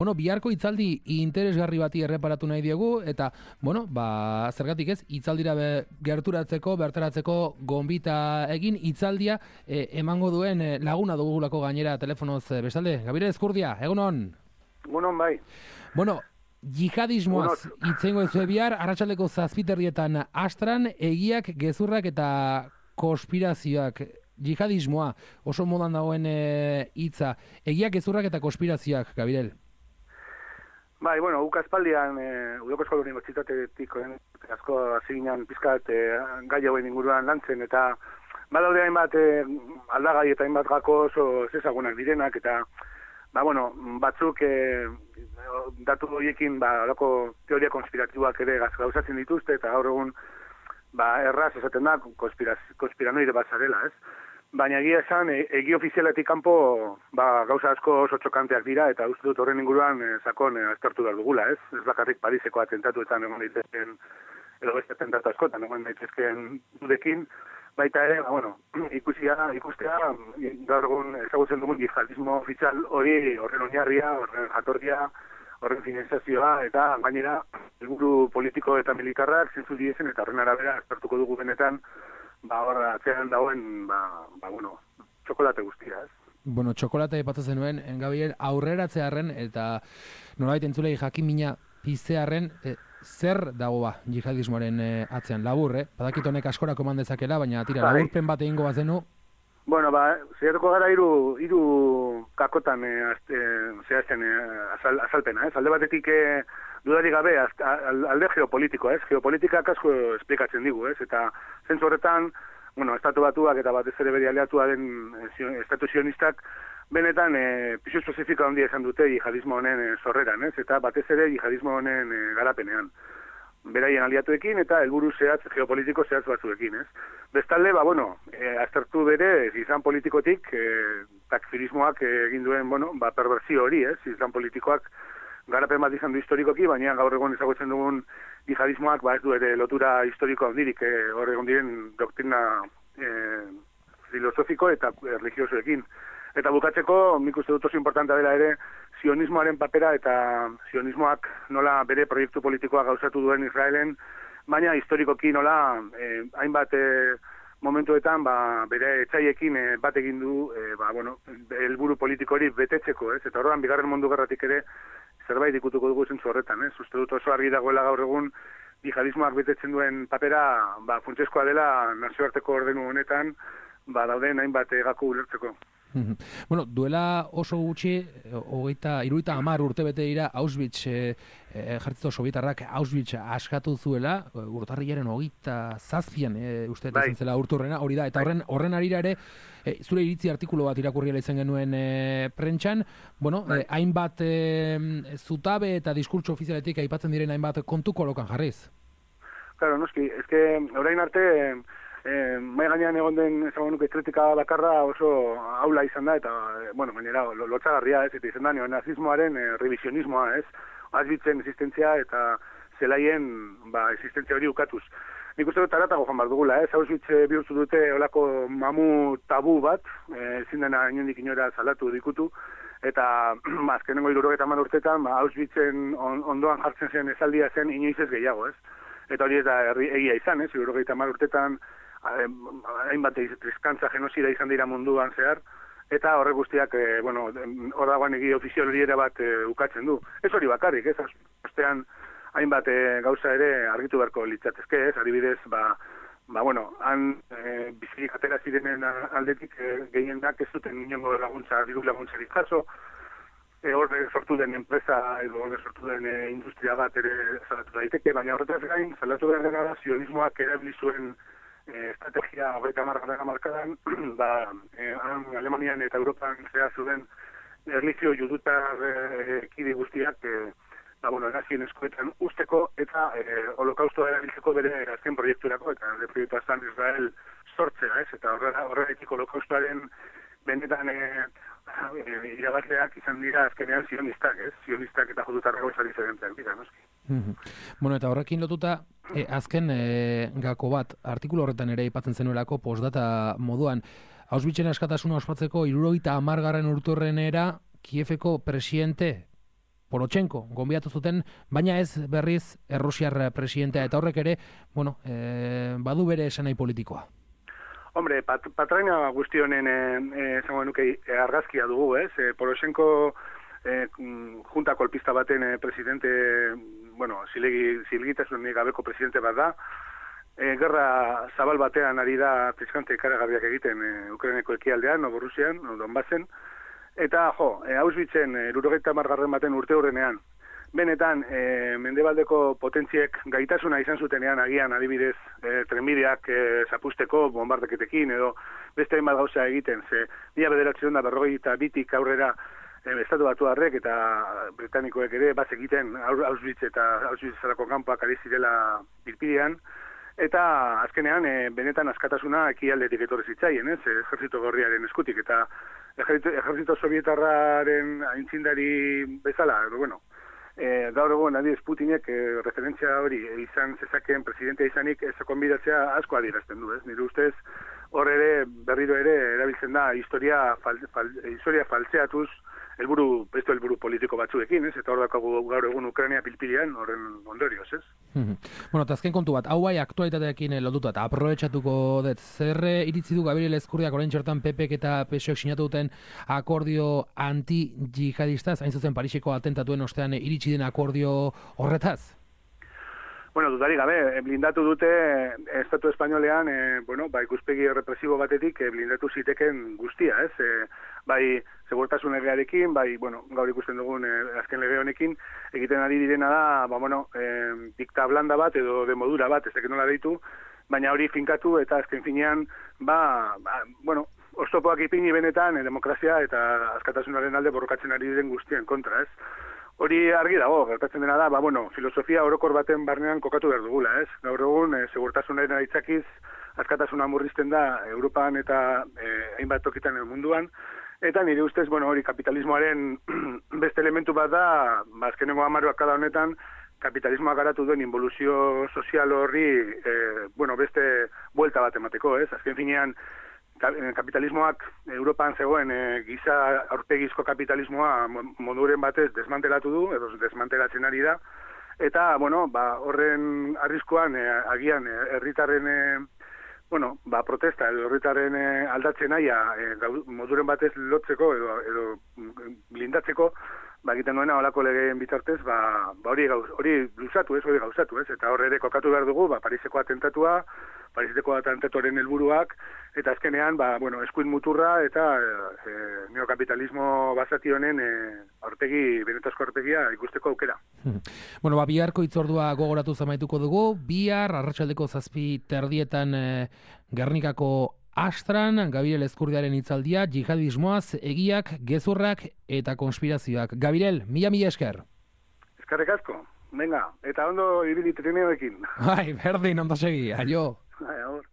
Bueno, biharko hitzaldi interesgarri bati erreparatu nahi diegu, eta, bueno, zergatik ez, hitzaldira gerturatzeko, bertaratzeko gonbita egin, hitzaldia emango duen laguna dugulako gainera telefonoz bestalde. Gabire Ezkurdia, egunon? Egunon, bai. Bueno, jihadismoaz hitzengo ez bihar, arratsaldeko 7:00 Astran, egiak, gezurrak eta konspirazioak. Jihadismoa, oso modan dagoen hitza. Egiak, gezurrak eta konspirazioak, Gabirel. Bai, bueno, guk aspaldian Udoko Eskola Unibertsitatetik asko hasi ginen pizkat gai hauen inguruan lantzen, eta badaude hainbat aldagai eta hainbat gako oso ezagunak direnak, eta bueno, batzuk datu horiekin horako teoria konspiratiboak ere gauzatzen dituzte, eta gaur egun erraz esaten da konspiranoide bat zarela, ez? Baina egia esan, egi ofizialetik kanpo gauza asko oso txokanteak dira, eta uste dut horren inguruan sakon aztertu behar dugula, ez? Ez bakarrik Pariseko atentatuetan egon daitezken, edo beste atentatu askotan egon daitezken dudekin, baita ere, ikustea, gaur egun ezagutzen dugun jihadismo ofizial hori, horren oinarria, horren jatorria, horren finanziazioa, eta gainera, helburu politiko eta militarrak zentzu diezen, eta horren arabera aztertuko dugu benetan, horra atzean dauen, txokolate guztia, ez? Bueno, txokolate epatu zenuen, Gabriel, aurreratzearen eta nolabait entzulei jakimina piztearen, zer dago jihadismoaren atzean? Labur, badakit honek askorako eman dezakela, baina tira, laburpen bat egingo bazenu. Bueno, zehatuko gara hiru kakotan zehazten azalpena, ez? Alde batetik dudarik gabe, alde geopolitikoa, ez? Geopolitikak asko esplikatzen digu, ez? Eta zentzu horretan, estatu batuak eta batez ere bere aliatua den estatu sionistak, benetan pisu espezifika handia izan dute jihadismo honen sorreran, ez? Eta batez ere jihadismo honen garapenean. Beraien aliatuekin eta helburu zehatz, geopolitiko zehatz batzuekin, ez? Bestalde, aztertu bere izan politikotik, takfirismoak egin duen, perversio hori, ez? Izan politikoak garapen bat izan du historikoki, baina gaur egon ezagutzen dugun jihadismoak ez du ere lotura historiko handirik, hor egon diren doktrina filosofiko eta religiosoekin. Eta bukatzeko, nik uste dut oso importantea dela ere, sionismoaren papera eta sionismoak nola bere proiektu politikoa gauzatu duen Israelen, baina historikoki nola hainbat momentuetan bere etxaiekin bat egin du helburu politiko hori betetzeko, ez? Eta horrean, bigarren mundu gerratik ere zerbait ikutuko dugu zentzu horretan, ez? Uste dut oso argi dagoela gaur egun jihadismoak betetzen duen papera funtsezkoa dela nazioarteko ordenu honetan dauden hainbat gaku ulertzeko. Bueno, duela oso gutxi, 70 urte bete dira Auschwitz, jartzeko sobietarrak Auschwitz askatu zuela, urtarrilaren 27an, uste ezen zela urturrena, hori da, eta horren arira ere, zure iritzi artikulu bat irakurriela izan genuen prentxan, hainbat zutabe eta diskurtso ofizialetik aipatzen diren hainbat kontu kolokan jarriz. Claro, noski, orain arte, mai gainean egon den ezagunuke kritika bakarra oso aula izan da, eta, gainera, lotxagarria, ez, eta izan da, neonazismoaren revisionismoa, ez, Auschwitzen existentzia eta zelaien existentzia hori ukatuz. Nik uste dut aratago joan behar dugula, ez, Auschwitz bihurtu dute olako mamu tabu bat, ezin dena inondik inora salatu dikutu, eta azkenengo 70 urtetan, Auschwitzen ondoan jartzen zen esaldia zen inoiz ez gehiago, ez. Eta hori ez da egia izan, 70 urtetan, hainbat trizkantza genozida izan dira munduan zehar, eta horrek guztiak, hor dagoen egi ofizial hori ere bat ukatzen du. Ez hori bakarrik, ez? Ostean, hainbat gauza ere argitu beharko litzatezke, ez? Adibidez, han bizirik atera zirenen aldetik gehienak ez duten inongo diru laguntzarik jaso, hor sortu den enpresa edo hor sortu den industria bat ere salatu daiteke, baina horretaz gain, salatu behar dena da, sionismoak erabili zuen estrategia 30. hamarkadan, Alemanian eta Europan zehar zuen erlijio judutar kide guztiak, nazien eskuetan usteko eta holokaustoa erabiltzeko bere azken proiekturako, eta proiektua zan Israel sortzea, ez? Eta horregatik holokaustoaren benetan irabazleak izan dira azkenean sionistak, ez? Sionistak eta judutarrako izan diferenteak dira, noski. Eta horrekin lotuta, azken gako bat, artikulu horretan ere aipatzen zenuelako postdata moduan, Auschwitzen askatasuna ospatzeko 70 urturrenera Kieveko presidente Poroshenko gonbidatu zuten, baina ez berriz Errusiar presidentea, eta horrek ere, bueno, badu bere esanai politikoa. Hombre, patraina guzti honen esango nuke argazkia dugu, ez? Poroshenko junta kolpista baten presidente, bueno, zilegitasunik gabeko presidente bat da, gerra zabal batean ari da pizkante ikaragarriak egiten Ukraineko ekialdean, Novorrusian, Donbassen, eta Auschwitzen 70 baten urte hurrenean, benetan mendebaldeko potentziek gaitasuna izan zutenean agian adibidez trenbideak zapusteko bombardeketekin edo beste hainbat gauza egiten, ze 1942tik aurrera Estatu Batuarrek eta Britanikoek ere baz egiten Auschwitz eta Auschwitzerako kanpoak ari zirela pilpidean, eta azkenean benetan askatasuna ekialdetik etorri zitzaien, Ejertzito Gorriaren eskutik, eta Ejertzito Sovietarraren aintzindari bezala, bueno, gaur egun adibidez Putinek referentzia hori izan zezakeen presidentea izanik ez konbidatzea asko adierazten du, ez? Nire ustez hor ere berriro ere erabiltzen da historia faltzeatuz beste helburu politiko batzuekin, ez? Eta hor dakagu gaur egun Ukraina pilpilean horren ondorioz, ez? Bueno, eta azken kontu bat, hau bai aktualitateakin lotuta, eta aprobetxatuko dut, zer iritzi du Gabriel Ezkurdiak orain txertan PPek eta PSOek sinatu duten akordio anti-jihadistaz, hain zuzen Pariseko atentatuen ostean iritsi den akordio horretaz? Bueno, dudari gabe, blindatu dute Estatu Espainolean, ikuspegi represibo batetik blindatu ziteken guztia, ez? Bai, segurtasun legearekin, gaur ikusten dugun azken lege honekin, egiten ari direna da, dikta blanda bat edo demodura bat, ez dakit nola deitu, baina hori finkatu eta azken finean, oztopoak ipini benetan demokrazia eta askatasunaren alde borrokatzen ari diren guztien kontra, ez? Hori argi dago, gertatzen dena da, filosofia orokor baten barnean kokatu behar dugula, ez? Gaur egun, segurtasunaren aitzakiz, askatasuna murrizten da Europan eta hainbat tokitan munduan, eta nire ustez, hori kapitalismoaren beste elementu bat da, azkenengo 10 kada honetan, kapitalismoa garatu duen involuzio sozial horri, beste buelta bat emateko, ez? Azken finean, kapitalismoak Europan zegoen giza aurpegizko kapitalismoa moduren batez desmantelatu du, edo desmantelatzen ari da, eta, horren arriskuan agian herritarren protesta edo herritarren aldatzen naia moduren batez lotzeko edo blindatzeko, egiten duena holako legeen bitartez, hori gauzatu, eta horre ere kokatu behar dugu, Pariseko atentatuaren helburuak, eta azkenean, eskuin muturra eta neokapitalismo basati honen benetazko aurpegia ikusteko aukera. Biharko hitzordua gogoratu zamaituko dugu, bihar, arratsaldeko 7:30 Gernikako Astran, Gabriel Ezkurdiaren hitzaldia, jihadismoaz, egiak, gezurrak eta konspirazioak. Gabriel, mila esker. Eskerrik asko, venga, eta ondo ibili treneoekin. Berdin, ondo segi, aio. Agur.